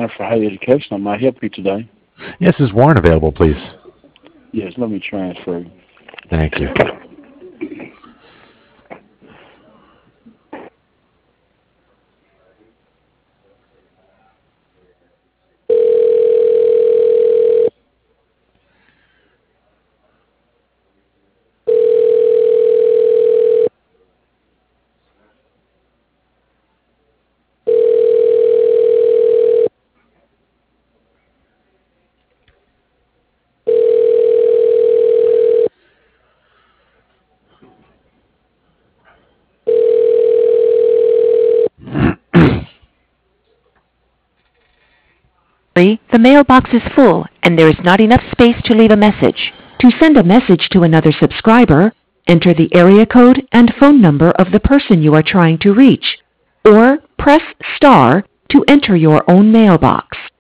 for higher education. I might help you today. Yes, is Warren available, please? Yes, let me transfer you. Thank you. The mailbox is full and there is not enough space to leave a message. To send a message to another subscriber, enter the area code and phone number of the person you are trying to reach, or press star to enter your own mailbox.